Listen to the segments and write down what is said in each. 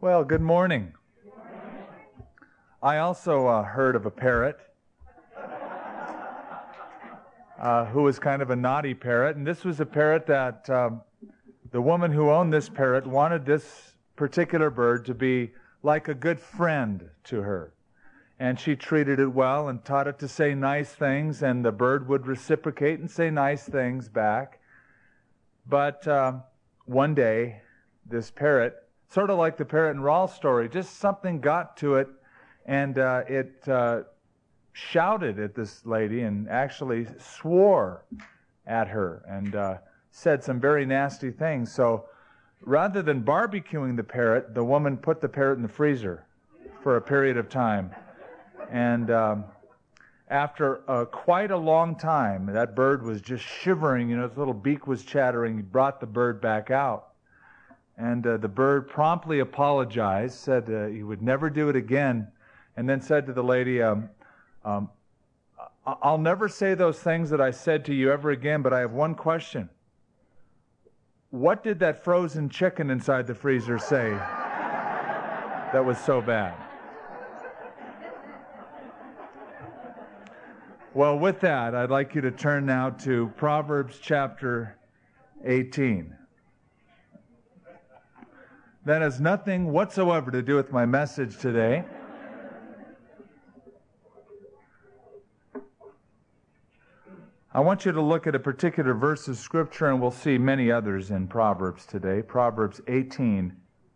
Well, good morning. I also heard of a parrot who was kind of a naughty parrot, and this was a parrot that the woman who owned this parrot wanted this particular bird to be like a good friend to her. And she treated it well and taught it to say nice things, and the bird would reciprocate and say nice things back. But one day, this parrot, sort of like the parrot in Rawls' story, just something got to it, and it shouted at this lady and actually swore at her and said some very nasty things. So rather than barbecuing the parrot, the woman put the parrot in the freezer for a period of time. And after quite a long time, that bird was just shivering, its little beak was chattering. He brought the bird back out. And the bird promptly apologized, said he would never do it again, and then said to the lady, I'll never say those things that I said to you ever again, but I have one question. What did that frozen chicken inside the freezer say that was so bad? Well, with that, I'd like you to turn now to Proverbs chapter 18. That has nothing whatsoever to do with my message today. I want you to look at a particular verse of Scripture, and we'll see many others in Proverbs today. Proverbs 18,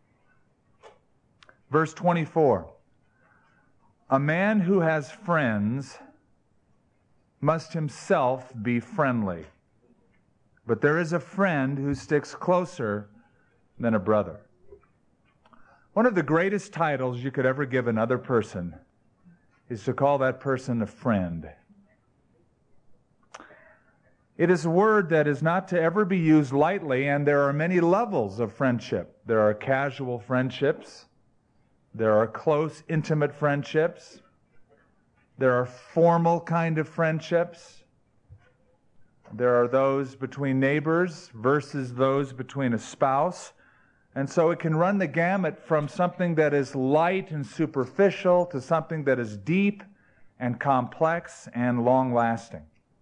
verse 24. A man who has friends must himself be friendly, but there is a friend who sticks closer than a brother. One of the greatest titles you could ever give another person is to call that person a friend. It is a word that is not to ever be used lightly, and there are many levels of friendship. There are casual friendships. There are close, intimate friendships. There are formal kind of friendships. There are those between neighbors versus those between a spouse. And so it can run the gamut from something that is light and superficial to something that is deep and complex and long-lasting.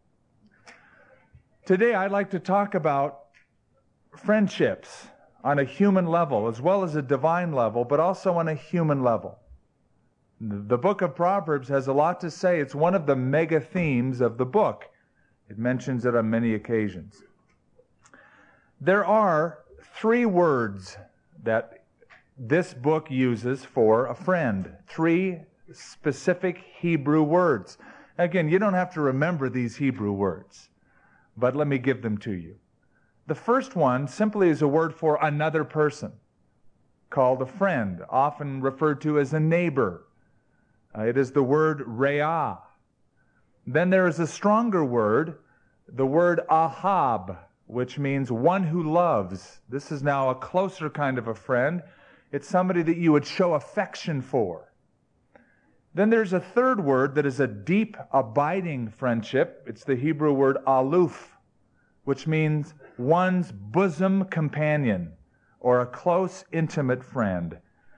Today I'd like to talk about friendships on a human level as well as a divine level, but also on a human level. The book of Proverbs has a lot to say. It's one of the mega themes of the book. It mentions it on many occasions. There are 3 words that this book uses for a friend. 3 specific Hebrew words. Again, you don't have to remember these Hebrew words, but let me give them to you. The first one simply is a word for another person, called a friend, often referred to as a neighbor. It is the word re'ah. Then there is a stronger word, the word ahab, which means one who loves. This is now a closer kind of a friend. It's somebody that you would show affection for. Then there's a third word that is a deep, abiding friendship. It's the Hebrew word aluf, which means one's bosom companion or a close, intimate friend.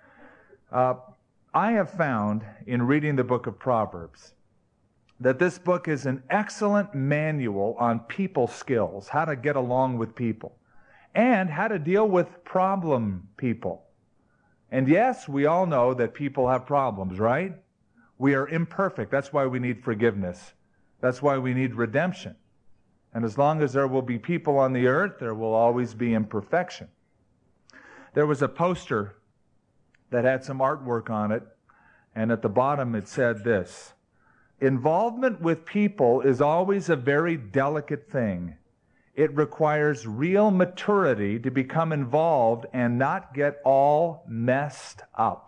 I have found in reading the book of Proverbs that this book is an excellent manual on people skills, how to get along with people, and how to deal with problem people. And yes, we all know that people have problems, right? We are imperfect. That's why we need forgiveness. That's why we need redemption. And as long as there will be people on the earth, there will always be imperfection. There was a poster that had some artwork on it, and at the bottom it said this: involvement with people is always a very delicate thing. It requires real maturity to become involved and not get all messed up.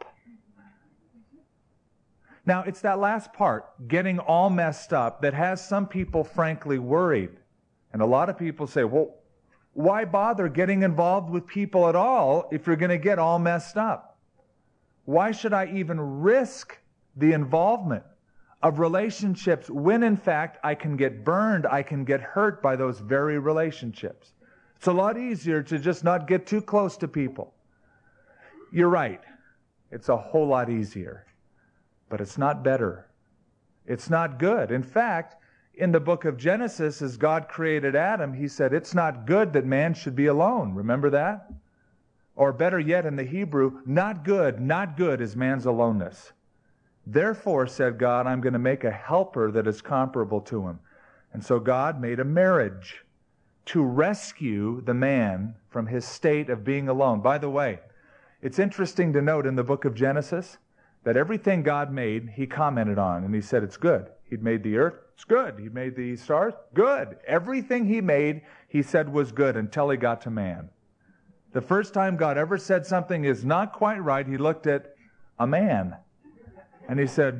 Now, it's that last part, getting all messed up, that has some people frankly worried. And a lot of people say, well, why bother getting involved with people at all if you're going to get all messed up? Why should I even risk the involvement of relationships when, in fact, I can get burned, I can get hurt by those very relationships? It's a lot easier to just not get too close to people. You're right. It's a whole lot easier. But it's not better. It's not good. In fact, in the book of Genesis, as God created Adam, He said, it's not good that man should be alone. Remember that? Or better yet, in the Hebrew, not good is man's aloneness. Therefore, said God, I'm going to make a helper that is comparable to him. And so God made a marriage to rescue the man from his state of being alone. By the way, it's interesting to note in the book of Genesis that everything God made, He commented on, and He said it's good. He'd made the earth, it's good. He made the stars, good. Everything He made, He said was good until He got to man. The first time God ever said something is not quite right, He looked at a man and He said,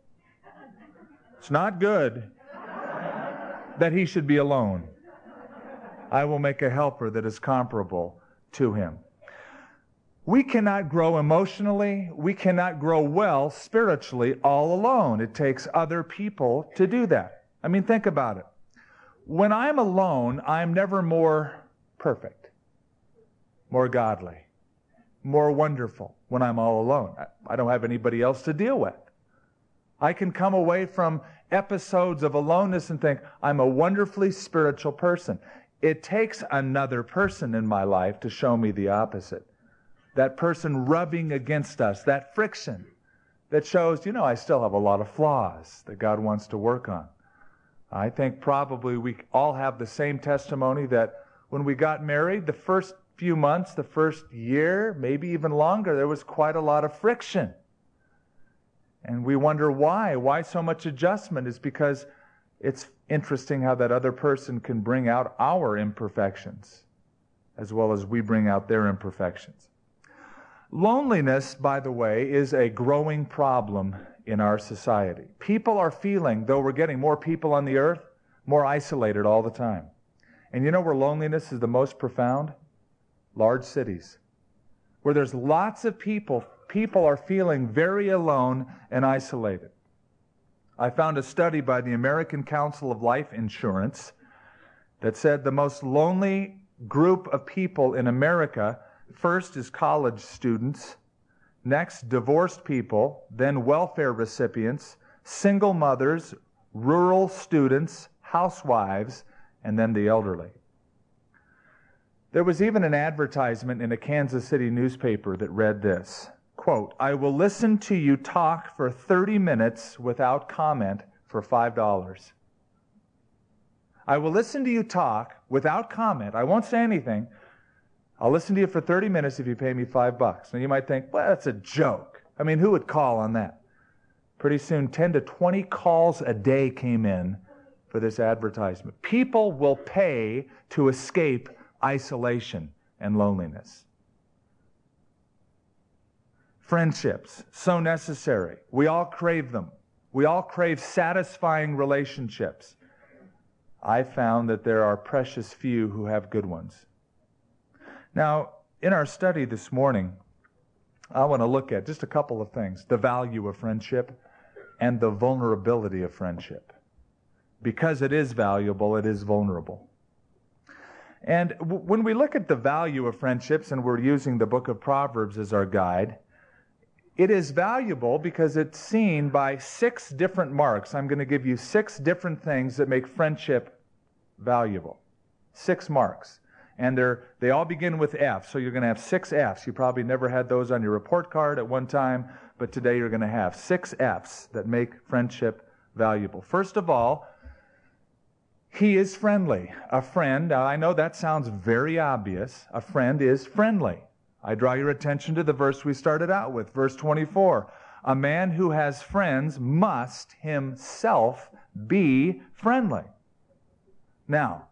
it's not good that he should be alone. I will make a helper that is comparable to him. We cannot grow emotionally, we cannot grow well spiritually all alone. It takes other people to do that. I mean, think about it. When I'm alone, I'm never more perfect, more godly, more wonderful when I'm all alone. I don't have anybody else to deal with. I can come away from episodes of aloneness and think, I'm a wonderfully spiritual person. It takes another person in my life to show me the opposite. That person rubbing against us, that friction that shows, I still have a lot of flaws that God wants to work on. I think probably we all have the same testimony that when we got married, the first few months, the first year, maybe even longer, there was quite a lot of friction. And we wonder why. Why so much adjustment? Is because it's interesting how that other person can bring out our imperfections as well as we bring out their imperfections. Loneliness, by the way, is a growing problem in our society. People are feeling, though we're getting more people on the earth, more isolated all the time. And you know where loneliness is the most profound? Large cities. Where there's lots of people are feeling very alone and isolated. I found a study by the American Council of Life Insurance that said the most lonely group of people in America, first is college students, next divorced people, then welfare recipients, single mothers, rural students, housewives, and then the elderly. There was even an advertisement in a Kansas City newspaper that read this, quote, I will listen to you talk for 30 minutes without comment for $5. I will listen to you talk without comment. I won't say anything. I'll listen to you for 30 minutes if you pay me $5. Now you might think, well, that's a joke. I mean, who would call on that? Pretty soon, 10 to 20 calls a day came in for this advertisement. People will pay to escape isolation and loneliness. Friendships, so necessary. We all crave them. We all crave satisfying relationships. I found that there are precious few who have good ones. Now, in our study this morning, I want to look at just a couple of things. The value of friendship and the vulnerability of friendship. Because it is valuable, it is vulnerable. And when we look at the value of friendships, and we're using the book of Proverbs as our guide, it is valuable because it's seen by 6 different marks. I'm going to give you 6 different things that make friendship valuable. 6 marks. And they all begin with F, so you're going to have 6 Fs. You probably never had those on your report card at one time, but today you're going to have 6 Fs that make friendship valuable. First of all, he is friendly. A friend, now I know that sounds very obvious. A friend is friendly. I draw your attention to the verse we started out with, verse 24. A man who has friends must himself be friendly. Now,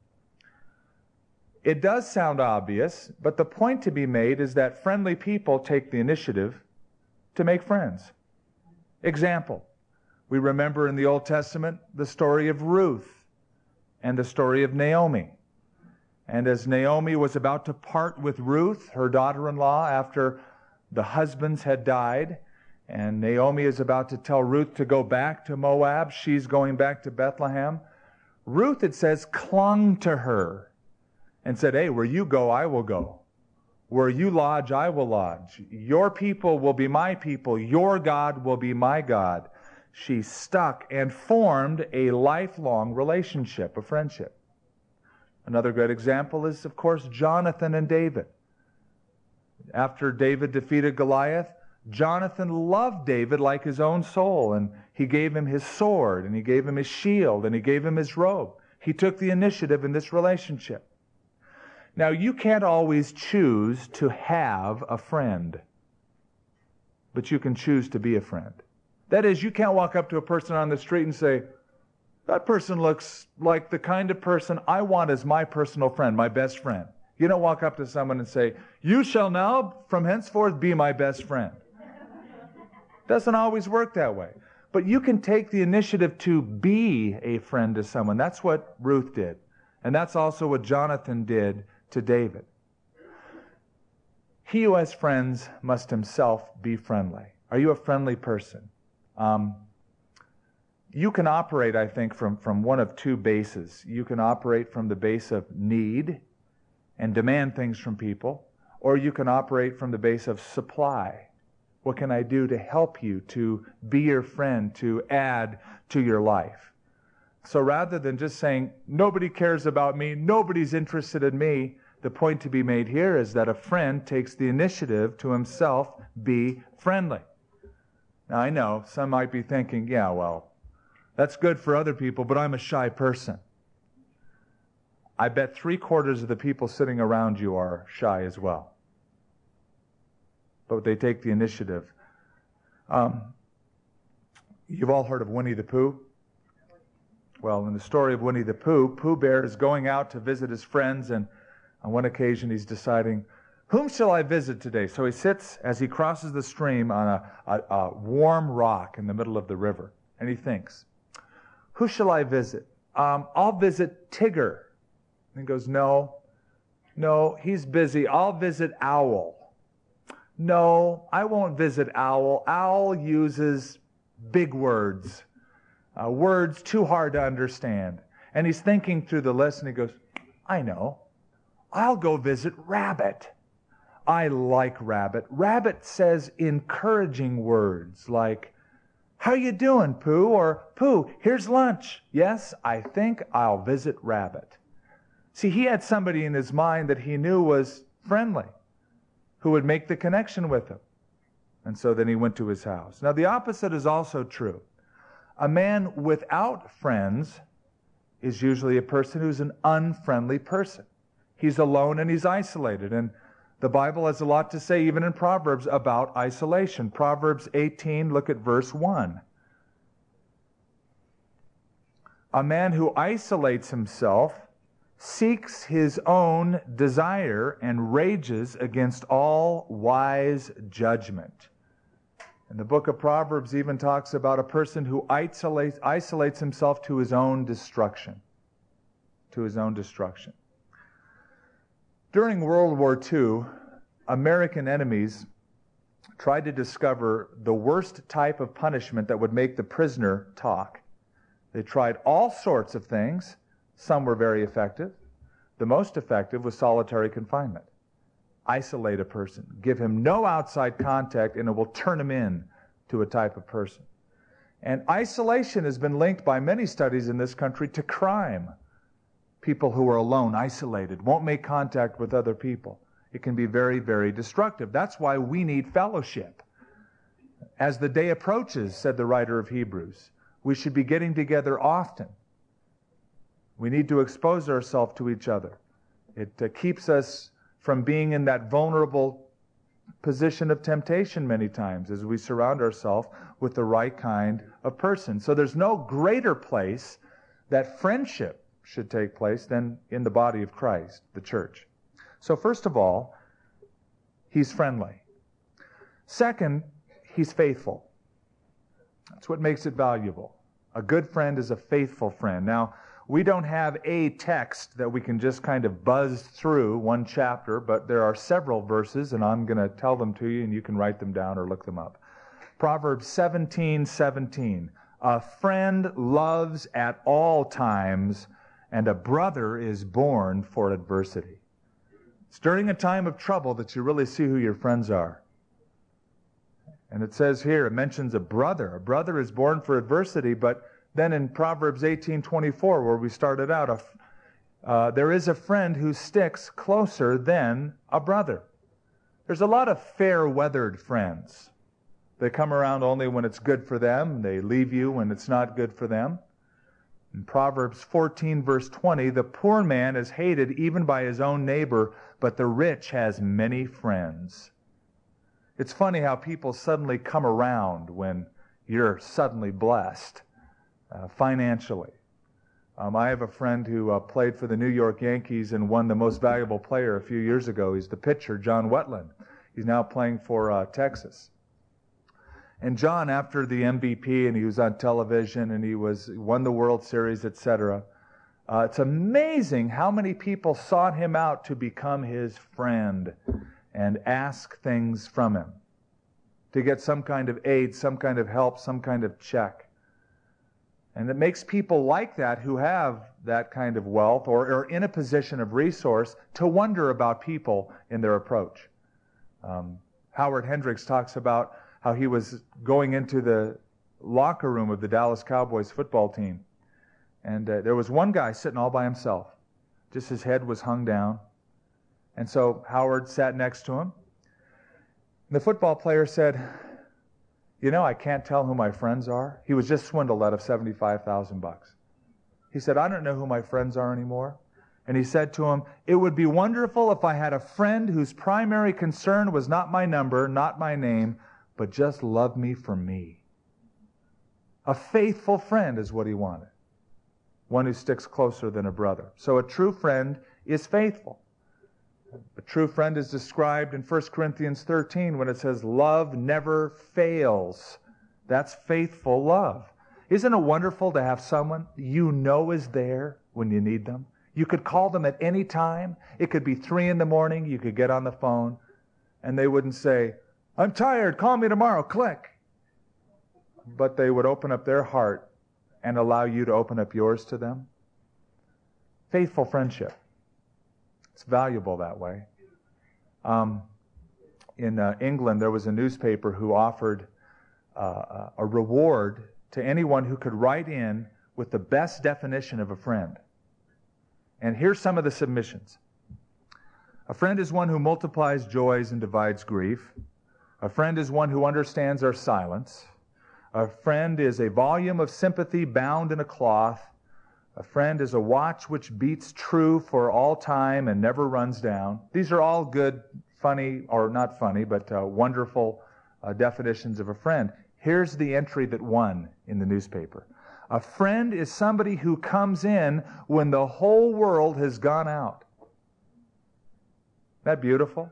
it does sound obvious, but the point to be made is that friendly people take the initiative to make friends. Example, we remember in the Old Testament the story of Ruth and the story of Naomi. And as Naomi was about to part with Ruth, her daughter-in-law, after the husbands had died, and Naomi is about to tell Ruth to go back to Moab, she's going back to Bethlehem, Ruth, it says, clung to her and said, hey, where you go, I will go. Where you lodge, I will lodge. Your people will be my people. Your God will be my God. She stuck and formed a lifelong relationship, a friendship. Another great example is, of course, Jonathan and David. After David defeated Goliath, Jonathan loved David like his own soul, and he gave him his sword, and he gave him his shield, and he gave him his robe. He took the initiative in this relationship. Now, you can't always choose to have a friend, but you can choose to be a friend. That is, you can't walk up to a person on the street and say, that person looks like the kind of person I want as my personal friend, my best friend. You don't walk up to someone and say, you shall now from henceforth be my best friend. Doesn't always work that way. But you can take the initiative to be a friend to someone. That's what Ruth did. And that's also what Jonathan did to David. He who has friends must himself be friendly. Are you a friendly person? You can operate, I think, from one of two bases. You can operate from the base of need and demand things from people, or you can operate from the base of supply. What can I do to help you, to be your friend, to add to your life? So rather than just saying, nobody cares about me, nobody's interested in me, the point to be made here is that a friend takes the initiative to himself be friendly. Now I know some might be thinking, yeah, well, that's good for other people, but I'm a shy person. I bet 3/4 of the people sitting around you are shy as well. But they take the initiative. You've all heard of Winnie the Pooh? Well, in the story of Winnie the Pooh, Pooh Bear is going out to visit his friends, and on one occasion he's deciding, whom shall I visit today? So he sits as he crosses the stream on a warm rock in the middle of the river, and he thinks, who shall I visit? I'll visit Tigger. And he goes, no, he's busy. I'll visit Owl. No, I won't visit Owl. Owl uses big words. Words too hard to understand. And he's thinking through the list and he goes, I know. I'll go visit Rabbit. I like Rabbit. Rabbit says encouraging words like, how you doing, Pooh? Or, Pooh, here's lunch. Yes, I think I'll visit Rabbit. See, he had somebody in his mind that he knew was friendly, who would make the connection with him. And so then he went to his house. Now, the opposite is also true. A man without friends is usually a person who's an unfriendly person. He's alone and he's isolated. And the Bible has a lot to say, even in Proverbs, about isolation. Proverbs 18, look at verse 1. A man who isolates himself seeks his own desire and rages against all wise judgment. And the book of Proverbs even talks about a person who isolates himself to his own destruction. To his own destruction. During World War II, American enemies tried to discover the worst type of punishment that would make the prisoner talk. They tried all sorts of things. Some were very effective. The most effective was solitary confinement. Isolate a person. Give him no outside contact, and it will turn him in to a type of person. And isolation has been linked by many studies in this country to crime. People who are alone, isolated, won't make contact with other people. It can be very, very destructive. That's why we need fellowship. As the day approaches, said the writer of Hebrews, we should be getting together often. We need to expose ourselves to each other. It keeps us from being in that vulnerable position of temptation many times as we surround ourselves with the right kind of person. So there's no greater place that friendship should take place than in the body of Christ, the church. So first of all, he's friendly. Second, he's faithful. That's what makes it valuable. A good friend is a faithful friend. Now, we don't have a text that we can just kind of buzz through one chapter, but there are several verses, and I'm going to tell them to you, and you can write them down or look them up. Proverbs 17:17. A friend loves at all times, and a brother is born for adversity. It's during a time of trouble that you really see who your friends are. And it says here, it mentions a brother. A brother is born for adversity, but then in Proverbs 18:24, where we started out, there is a friend who sticks closer than a brother. There's a lot of fair-weathered friends. They come around only when it's good for them. They leave you when it's not good for them. In Proverbs 14, verse 20, the poor man is hated even by his own neighbor, but the rich has many friends. It's funny how people suddenly come around when you're suddenly blessed financially. I have a friend who played for the New York Yankees and won the most valuable player a few years ago. He's the pitcher, John Wetland. He's now playing for Texas. And John, after the MVP, and he was on television, and he won the World Series, etc., it's amazing how many people sought him out to become his friend and ask things from him, to get some kind of aid, some kind of help, some kind of check. And it makes people like that, who have that kind of wealth or are in a position of resource, to wonder about people in their approach. Howard Hendricks talks about how he was going into the locker room of the Dallas Cowboys football team. And there was one guy sitting all by himself. Just his head was hung down. And so Howard sat next to him. And the football player said, "You know, I can't tell who my friends are." He was just swindled out of $75,000. He said, "I don't know who my friends are anymore." And he said to him, "It would be wonderful if I had a friend whose primary concern was not my number, not my name, but just love me for me." A faithful friend is what he wanted. One who sticks closer than a brother. So a true friend is faithful. A true friend is described in 1 Corinthians 13 when it says, "Love never fails." That's faithful love. Isn't it wonderful to have someone you know is there when you need them? You could call them at any time. It could be 3 a.m. You could get on the phone, and they wouldn't say, "I'm tired, call me tomorrow," click. But they would open up their heart and allow you to open up yours to them. Faithful friendship. It's valuable that way. In England, there was a newspaper who offered a reward to anyone who could write in with the best definition of a friend. And here's some of the submissions. A friend is one who multiplies joys and divides grief. A friend is one who understands our silence. A friend is a volume of sympathy bound in a cloth. A friend is a watch which beats true for all time and never runs down. These are all good, funny, or not funny, but wonderful definitions of a friend. Here's the entry that won in the newspaper. A friend is somebody who comes in when the whole world has gone out. Isn't that beautiful?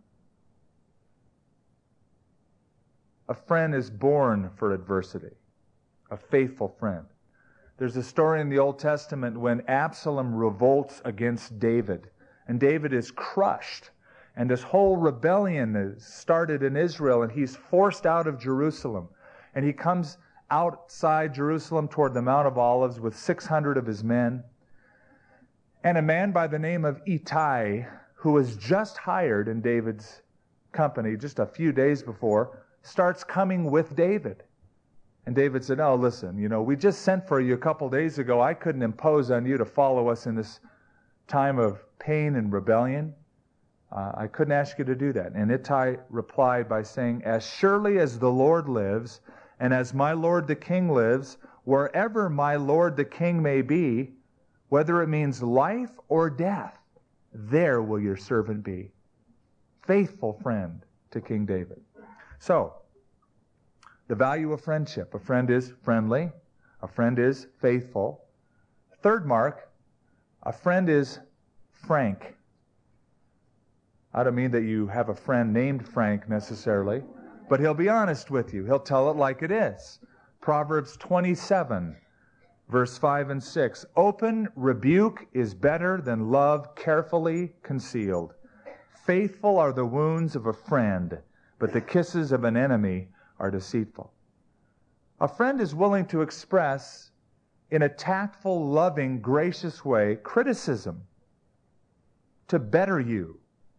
A friend is born for adversity. A faithful friend. There's a story in the Old Testament when Absalom revolts against David, and David is crushed, and this whole rebellion is started in Israel, and he's forced out of Jerusalem, and he comes outside Jerusalem toward the Mount of Olives with 600 of his men, and a man by the name of Ittai, who was just hired in David's company just a few days before, starts coming with David. And David said, "Oh, listen, we just sent for you a couple days ago. I couldn't impose on you to follow us in this time of pain and rebellion. I couldn't ask you to do that." And Ittai replied by saying, "As surely as the Lord lives, and as my Lord the King lives, wherever my Lord the King may be, whether it means life or death, there will your servant be." Faithful friend to King David. So, the value of friendship. A friend is friendly. A friend is faithful. Third mark, a friend is frank. I don't mean that you have a friend named Frank necessarily, but he'll be honest with you. He'll tell it like it is. Proverbs 27, verse 5 and 6. Open rebuke is better than love carefully concealed. Faithful are the wounds of a friend, but the kisses of an enemy are deceitful. A friend is willing to express, in a tactful, loving, gracious way, criticism to better you,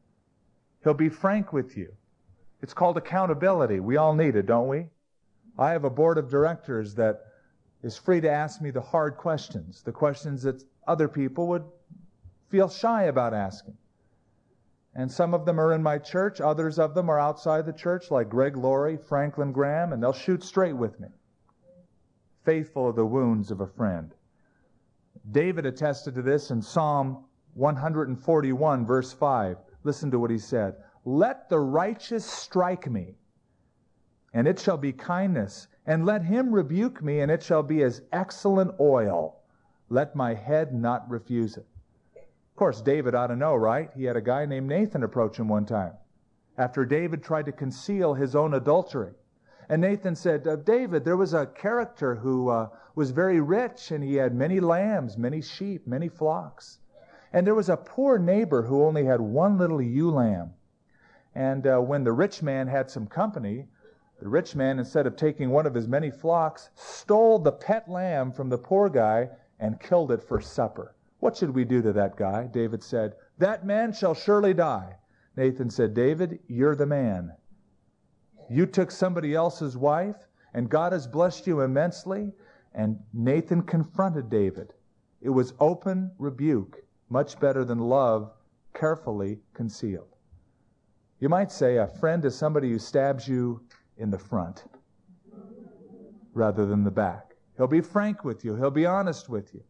He'll be frank with you. It's called accountability. We all need it, don't we? I have a board of directors that is free to ask me the hard questions, the questions that other people would feel shy about asking. And some of them are in my church, others of them are outside the church, like Greg Laurie, Franklin Graham, and they'll shoot straight with me. Faithful are the wounds of a friend. David attested to this in Psalm 141, verse 5. Listen to what he said. Let the righteous strike me, and it shall be kindness. And let him rebuke me, and it shall be as excellent oil. Let my head not refuse it. Of course, David ought to know, right? He had a guy named Nathan approach him one time after David tried to conceal his own adultery. And Nathan said, David, there was a character who was very rich, and he had many lambs, many sheep, many flocks. And there was a poor neighbor who only had one little ewe lamb. And when the rich man had some company, the rich man, instead of taking one of his many flocks, stole the pet lamb from the poor guy and killed it for supper. What should we do to that guy? David said, that man shall surely die. Nathan said, David, you're the man. You took somebody else's wife, and God has blessed you immensely. And Nathan confronted David. It was open rebuke, much better than love carefully concealed. You might say a friend is somebody who stabs you in the front rather than the back. He'll be frank with you. He'll be honest with you.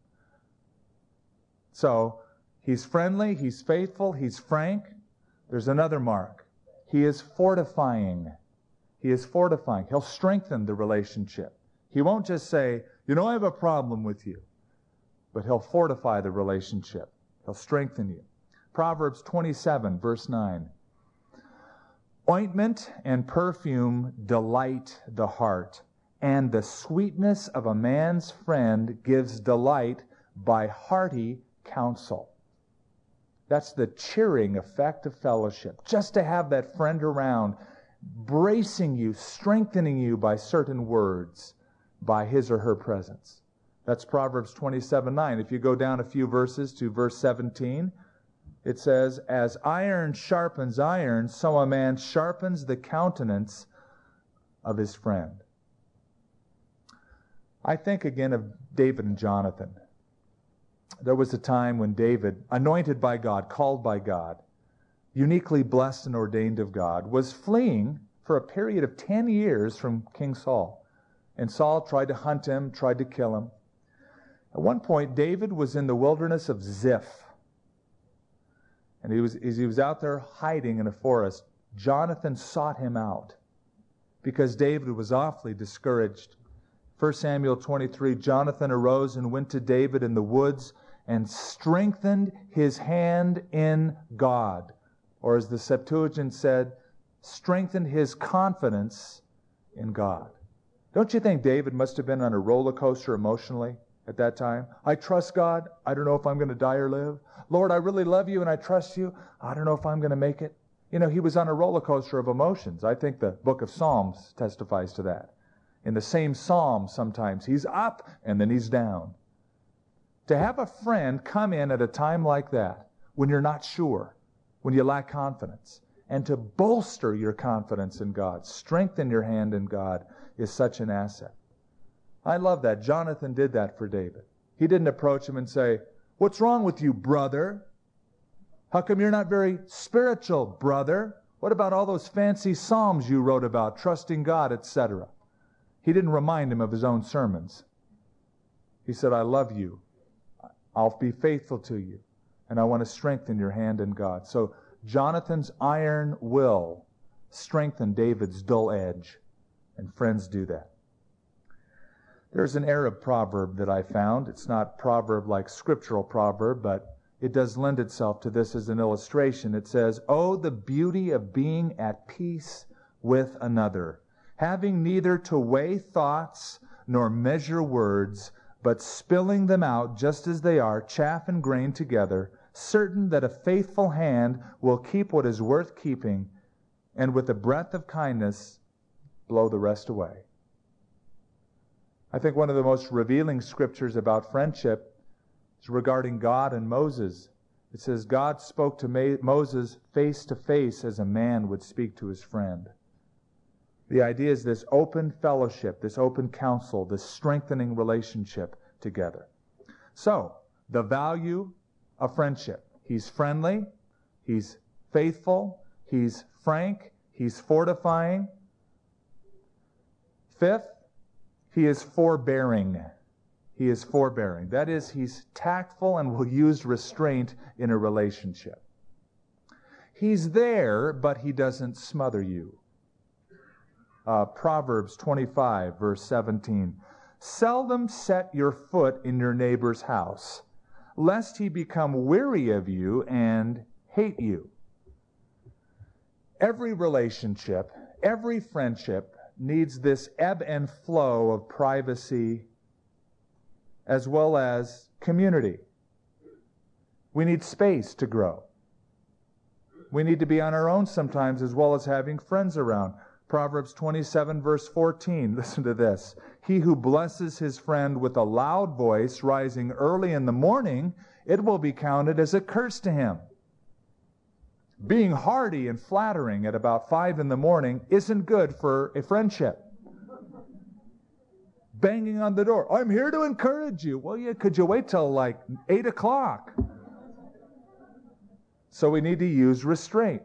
So, he's friendly, he's faithful, he's frank. There's another mark. He is fortifying. He is fortifying. He'll strengthen the relationship. He won't just say, I have a problem with you. But he'll fortify the relationship. He'll strengthen you. Proverbs 27, verse 9. Ointment and perfume delight the heart, and the sweetness of a man's friend gives delight by hearty counsel. That's the cheering effect of fellowship. Just to have that friend around, bracing you, strengthening you by certain words, by his or her presence. That's Proverbs 27:9. If you go down a few verses to verse 17, it says, as iron sharpens iron, so a man sharpens the countenance of his friend. I think again of David and Jonathan. There was a time when David, anointed by God, called by God, uniquely blessed and ordained of God, was fleeing for a period of 10 years from King Saul. And Saul tried to hunt him, tried to kill him. At one point, David was in the wilderness of Ziph. And as he was out there hiding in a forest, Jonathan sought him out because David was awfully discouraged. 1 Samuel 23, Jonathan arose and went to David in the woods and strengthened his hand in God. Or as the Septuagint said, strengthened his confidence in God. Don't you think David must have been on a roller coaster emotionally at that time? I trust God. I don't know if I'm going to die or live. Lord, I really love you and I trust you. I don't know if I'm going to make it. He was on a roller coaster of emotions. I think the book of Psalms testifies to that. In the same psalm, sometimes he's up and then he's down. To have a friend come in at a time like that, when you're not sure, when you lack confidence, and to bolster your confidence in God, strengthen your hand in God, is such an asset. I love that. Jonathan did that for David. He didn't approach him and say, what's wrong with you, brother? How come you're not very spiritual, brother? What about all those fancy psalms you wrote about, trusting God, etc.? He didn't remind him of his own sermons. He said, I love you. I'll be faithful to you. And I want to strengthen your hand in God. So Jonathan's iron will strengthened David's dull edge. And friends do that. There's an Arab proverb that I found. It's not proverb like scriptural proverb, but it does lend itself to this as an illustration. It says, oh, the beauty of being at peace with another, having neither to weigh thoughts nor measure words, but spilling them out just as they are, chaff and grain together, certain that a faithful hand will keep what is worth keeping, and with a breath of kindness blow the rest away. I think one of the most revealing scriptures about friendship is regarding God and Moses. It says, God spoke to Moses face to face as a man would speak to his friend. The idea is this open fellowship, this open counsel, this strengthening relationship together. So, the value of friendship. He's friendly, he's faithful, he's frank, he's fortifying. Fifth, he is forbearing. He is forbearing. That is, he's tactful and will use restraint in a relationship. He's there, but he doesn't smother you. Proverbs 25, verse 17. Seldom set your foot in your neighbor's house, lest he become weary of you and hate you. Every relationship, every friendship needs this ebb and flow of privacy as well as community. We need space to grow. We need to be on our own sometimes as well as having friends around. Proverbs 27, verse 14. Listen to this. He who blesses his friend with a loud voice rising early in the morning, it will be counted as a curse to him. Being hearty and flattering at about 5 in the morning isn't good for a friendship. Banging on the door. I'm here to encourage you. Well, yeah, could you wait till like 8 o'clock? So we need to use restraint.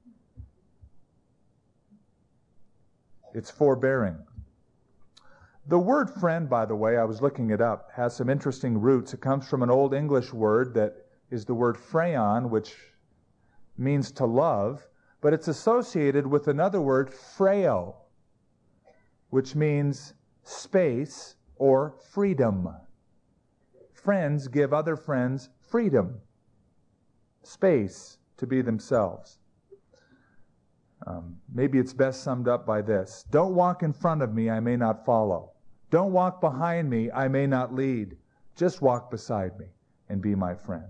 It's forbearing. The word friend, by the way, I was looking it up, has some interesting roots. It comes from an Old English word that is the word phreon, which means to love, but it's associated with another word, phreo, which means space or freedom. Friends give other friends freedom, space to be themselves. Maybe it's best summed up by this. Don't walk in front of me, I may not follow. Don't walk behind me, I may not lead. Just walk beside me and be my friend.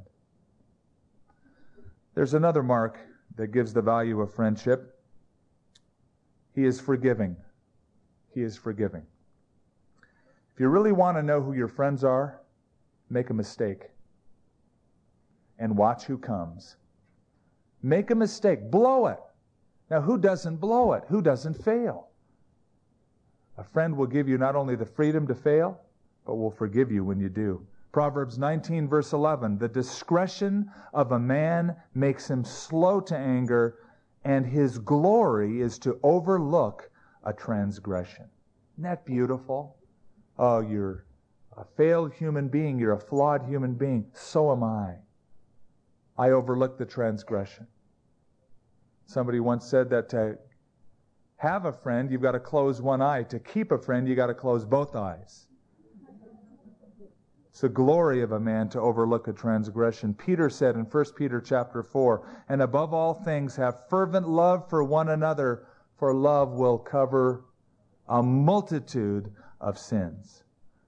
There's another mark that gives the value of friendship. He is forgiving. He is forgiving. If you really want to know who your friends are, make a mistake and watch who comes. Make a mistake. Blow it. Now, who doesn't blow it? Who doesn't fail? A friend will give you not only the freedom to fail, but will forgive you when you do. Proverbs 19, verse 11, the discretion of a man makes him slow to anger, and his glory is to overlook a transgression. Isn't that beautiful? Oh, you're a failed human being. You're a flawed human being. So am I. I overlook the transgression. Somebody once said that to have a friend, you've got to close one eye. To keep a friend, you've got to close both eyes. It's the glory of a man to overlook a transgression. Peter said in 1 Peter chapter 4, and above all things have fervent love for one another, for love will cover a multitude of sins.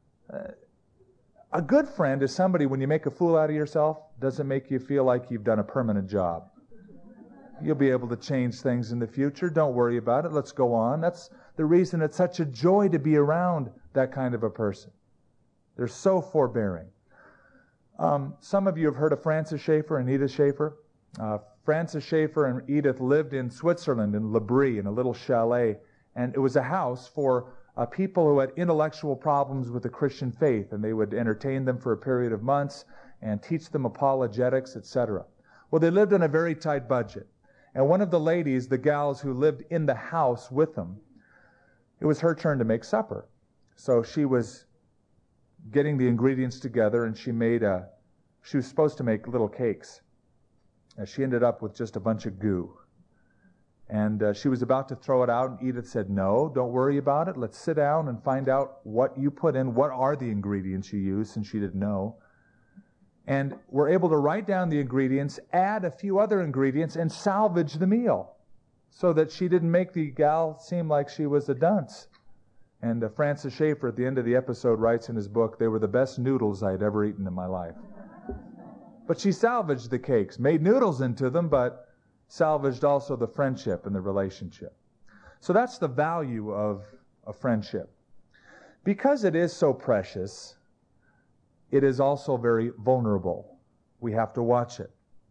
A good friend is somebody, when you make a fool out of yourself, doesn't make you feel like you've done a permanent job. You'll be able to change things in the future. Don't worry about it. Let's go on. That's the reason it's such a joy to be around that kind of a person. They're so forbearing. Some of you have heard of Francis Schaeffer and Edith Schaeffer. Francis Schaeffer and Edith lived in Switzerland, in Le Brie, in a little chalet. And it was a house for people who had intellectual problems with the Christian faith. And they would entertain them for a period of months and teach them apologetics, etc. Well, they lived on a very tight budget. And one of the ladies, the gals who lived in the house with them, it was her turn to make supper. So she was getting the ingredients together, and she was supposed to make little cakes. And she ended up with just a bunch of goo. And she was about to throw it out, and Edith said, no, don't worry about it. Let's sit down and find out what you put in. What are the ingredients you use, since she didn't know. And we're able to write down the ingredients, add a few other ingredients, and salvage the meal so that she didn't make the gal seem like she was a dunce. And Francis Schaeffer, at the end of the episode, writes in his book, they were the best noodles I'd ever eaten in my life. But she salvaged the cakes, made noodles into them, but salvaged also the friendship and the relationship. So that's the value of a friendship. Because it is so precious, it is also very vulnerable. We have to watch it.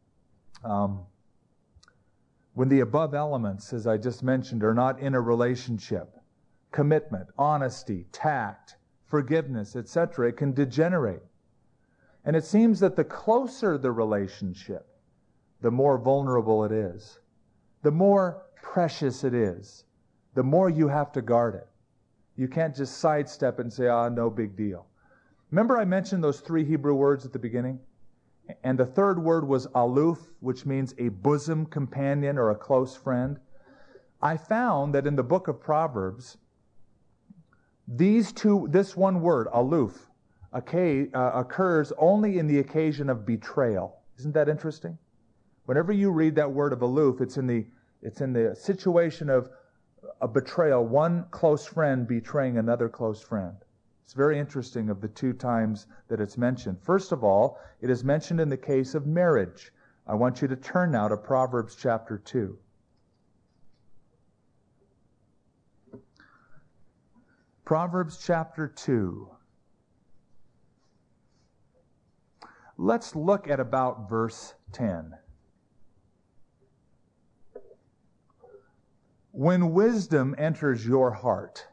When the above elements, as I just mentioned, are not in a relationship, commitment, honesty, tact, forgiveness, etc., it can degenerate. And it seems that the closer the relationship, the more vulnerable it is, the more precious it is, the more you have to guard it. You can't just sidestep it and say, no big deal. Remember I mentioned those 3 Hebrew words at the beginning? And the third word was aluf, which means a bosom companion or a close friend. I found that in the book of Proverbs, this one word, aluf, occurs only in the occasion of betrayal. Isn't that interesting? Whenever you read that word of aloof, it's in the situation of a betrayal, one close friend betraying another close friend. It's very interesting of the 2 times that it's mentioned. First of all, it is mentioned in the case of marriage. I want you to turn now to Proverbs chapter 2. Proverbs chapter 2. Let's look at about verse 10. When wisdom enters your heart,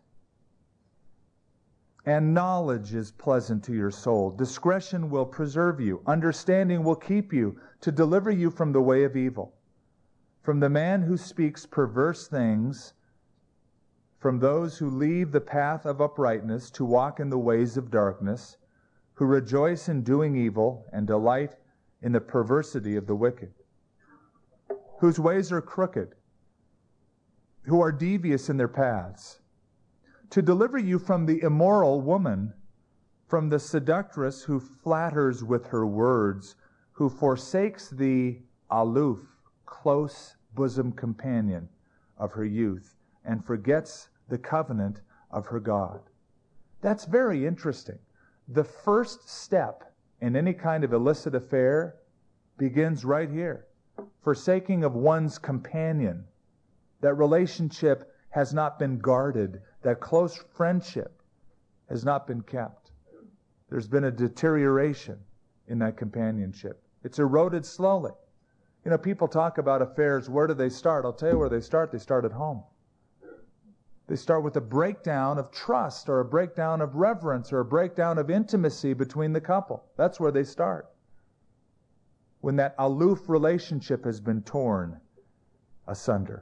and knowledge is pleasant to your soul, discretion will preserve you, understanding will keep you, to deliver you from the way of evil, from the man who speaks perverse things, from those who leave the path of uprightness to walk in the ways of darkness, who rejoice in doing evil and delight in the perversity of the wicked, whose ways are crooked, who are devious in their paths, to deliver you from the immoral woman, from the seductress who flatters with her words, who forsakes the aloof, close bosom companion of her youth, and forgets the covenant of her God. That's very interesting. The first step in any kind of illicit affair begins right here. Forsaking of one's companion. That relationship has not been guarded. That close friendship has not been kept. There's been a deterioration in that companionship. It's eroded slowly. You know, people talk about affairs. Where do they start? I'll tell you where they start. They start at home. They start with a breakdown of trust or a breakdown of reverence or a breakdown of intimacy between the couple. That's where they start. When that aloof relationship has been torn asunder.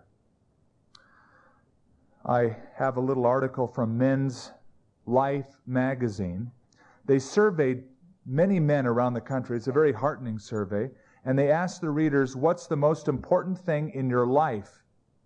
I have a little article from Men's Life magazine. They surveyed many men around the country. It's a very heartening survey. And they asked the readers, what's the most important thing in your life?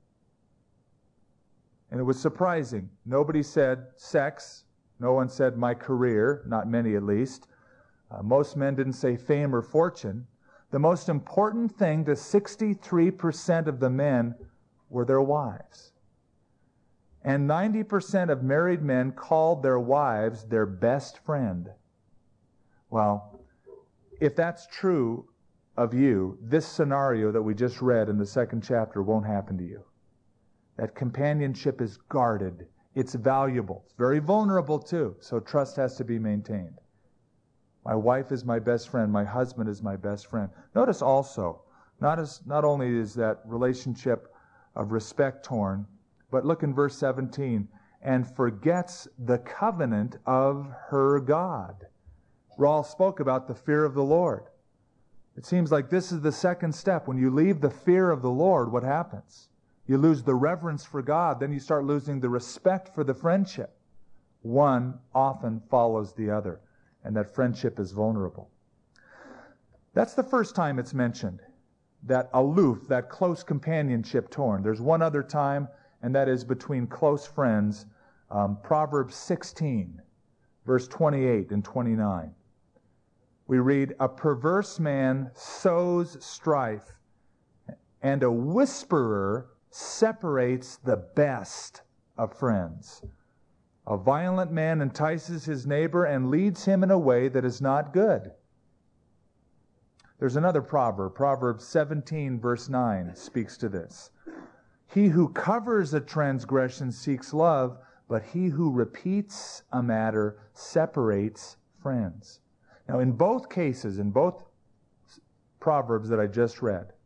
And it was surprising. Nobody said sex. No one said my career, not many at least. Most men didn't say fame or fortune. The most important thing to 63% of the men were their wives. And 90% of married men called their wives their best friend. Well, if that's true of you, this scenario that we just read in the 2nd chapter won't happen to you. That companionship is guarded. It's valuable. It's very vulnerable too, so trust has to be maintained. My wife is my best friend. My husband is my best friend. Notice also, not only is that relationship of respect torn, but look in verse 17, and forgets the covenant of her God. Raul spoke about the fear of the Lord. It seems like this is the second step. When you leave the fear of the Lord, what happens? You lose the reverence for God, then you start losing the respect for the friendship. One often follows the other, and that friendship is vulnerable. That's the first time it's mentioned, that aloof, that close companionship torn. There's one other time, and that is between close friends. Proverbs 16, verse 28 and 29. We read, a perverse man sows strife, and a whisperer separates the best of friends. A violent man entices his neighbor and leads him in a way that is not good. There's another proverb. Proverbs 17, verse 9 speaks to this. He who covers a transgression seeks love, but he who repeats a matter separates friends. Now, in both cases, in both proverbs that I just read,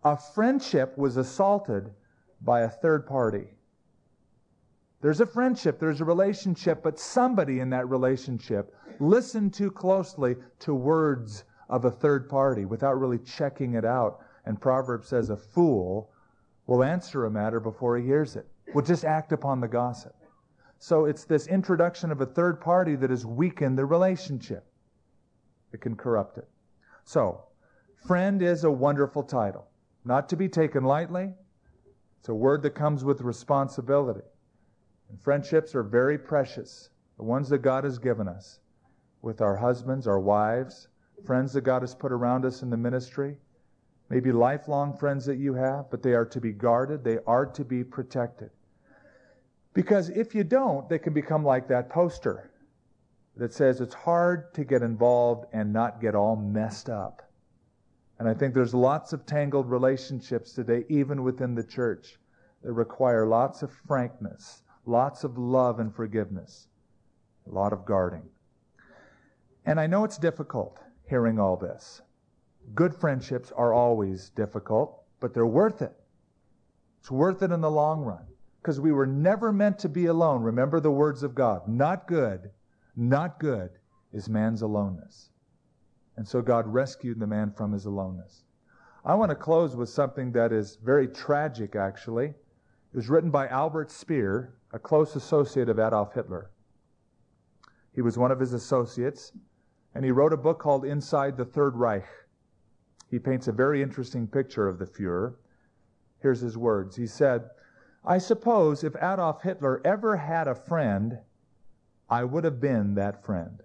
A friendship was assaulted by a third party. There's a friendship, there's a relationship, but somebody in that relationship listened too closely to words of a third party without really checking it out. And Proverbs says a fool will answer a matter before he hears it, will just act upon the gossip. So it's this introduction of a third party that has weakened the relationship. It can corrupt it. So, friend is a wonderful title, not to be taken lightly. It's a word that comes with responsibility. And friendships are very precious, the ones that God has given us, with our husbands, our wives, friends that God has put around us in the ministry, maybe lifelong friends that you have, but they are to be guarded, they are to be protected. Because if you don't, they can become like that poster that says it's hard to get involved and not get all messed up. And I think there's lots of tangled relationships today, even within the church, that require lots of frankness, lots of love and forgiveness, a lot of guarding. And I know it's difficult hearing all this. Good friendships are always difficult, but they're worth it. It's worth it in the long run, because we were never meant to be alone. Remember the words of God. Not good is man's aloneness. And so God rescued the man from his aloneness. I want to close with something that is very tragic, actually. It was written by Albert Speer, a close associate of Adolf Hitler. He was one of his associates, and he wrote a book called Inside the Third Reich. He paints a very interesting picture of the Fuhrer. Here's his words. He said, "I suppose if Adolf Hitler ever had a friend, I would have been that friend."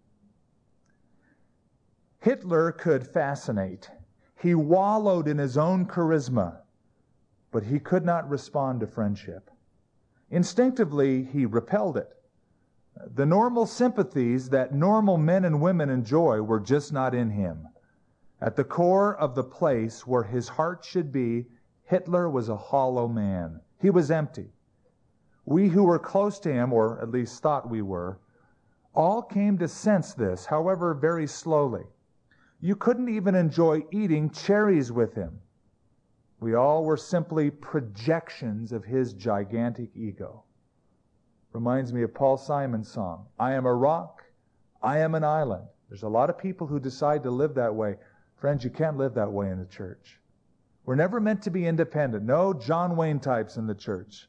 Hitler could fascinate. He wallowed in his own charisma, but he could not respond to friendship. Instinctively, he repelled it. The normal sympathies that normal men and women enjoy were just not in him. At the core of the place where his heart should be, Hitler was a hollow man. He was empty. We who were close to him, or at least thought we were, all came to sense this, however, very slowly. You couldn't even enjoy eating cherries with him. We all were simply projections of his gigantic ego. Reminds me of Paul Simon's song, "I am a rock, I am an island." There's a lot of people who decide to live that way. Friends, you can't live that way in the church. We're never meant to be independent. No John Wayne types in the church.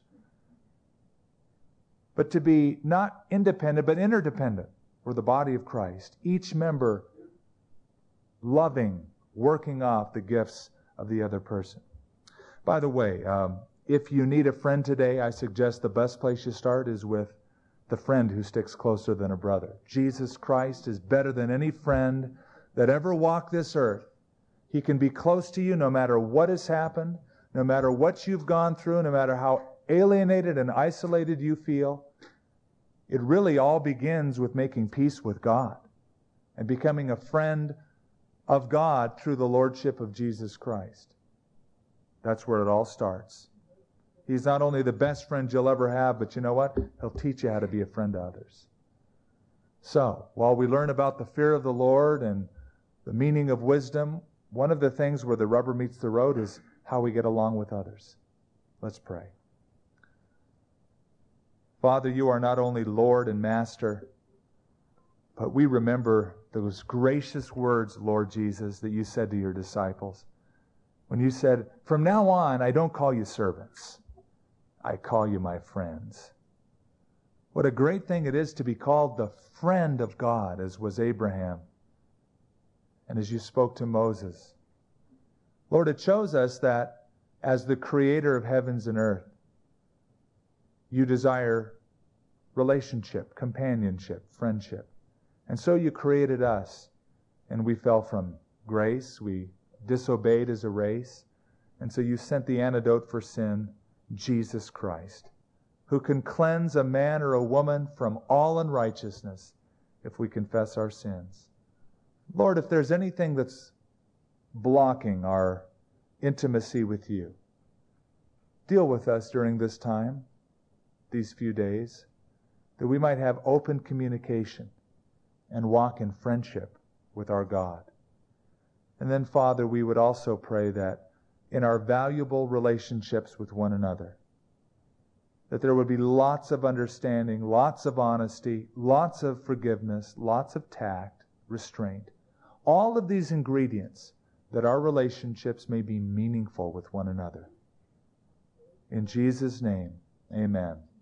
But to be not independent, but interdependent. We're the body of Christ. Each member loving, working off the gifts of the other person. By the way, if you need a friend today, I suggest the best place you start is with the friend who sticks closer than a brother. Jesus Christ is better than any friend that ever walked this earth. He can be close to you no matter what has happened, no matter what you've gone through, no matter how alienated and isolated you feel. It really all begins with making peace with God and becoming a friend of God through the Lordship of Jesus Christ. That's where it all starts. He's not only the best friend you'll ever have, but you know what? He'll teach you how to be a friend to others. So, while we learn about the fear of the Lord and the meaning of wisdom, one of the things where the rubber meets the road is how we get along with others. Let's pray. Father, you are not only Lord and Master, but we remember those gracious words, Lord Jesus, that you said to your disciples. When you said, "From now on, I don't call you servants. I call you my friends." What a great thing it is to be called the friend of God, as was Abraham, and as you spoke to Moses. Lord, it shows us that as the creator of heavens and earth, you desire relationship, companionship, friendship. And so you created us, and we fell from grace. We disobeyed as a race. And so you sent the antidote for sin, Jesus Christ, who can cleanse a man or a woman from all unrighteousness if we confess our sins. Lord, if there's anything that's blocking our intimacy with you, deal with us during this time, these few days, that we might have open communication and walk in friendship with our God. And then, Father, we would also pray that in our valuable relationships with one another. That there would be lots of understanding, lots of honesty, lots of forgiveness, lots of tact, restraint. All of these ingredients that our relationships may be meaningful with one another. In Jesus' name, amen.